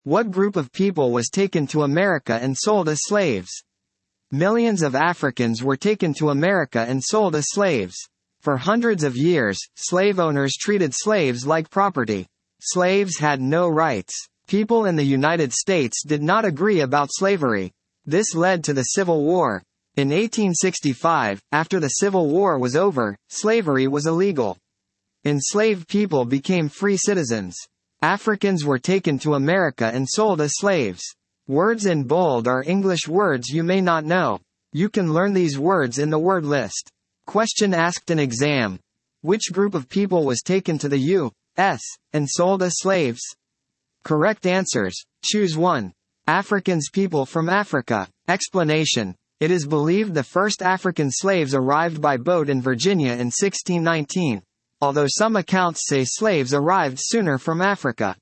What group of people was taken to America and sold as slaves? Millions of Africans were taken to America and sold as slaves. For hundreds of years, slave owners treated slaves like property. Slaves had no rights. People in the United States did not agree about slavery. This led to the Civil War. In 1865, after the Civil War was over, slavery was illegal. Enslaved people became free citizens. Africans were taken to America and sold as slaves. Words in bold are English words you may not know. You can learn these words in the word list. Question asked in exam. Which group of people was taken to the U.S. and sold as slaves? Correct answers. Choose 1. Africans, people from Africa. Explanation. It is believed the first African slaves arrived by boat in Virginia in 1619. Although some accounts say slaves arrived sooner from Africa.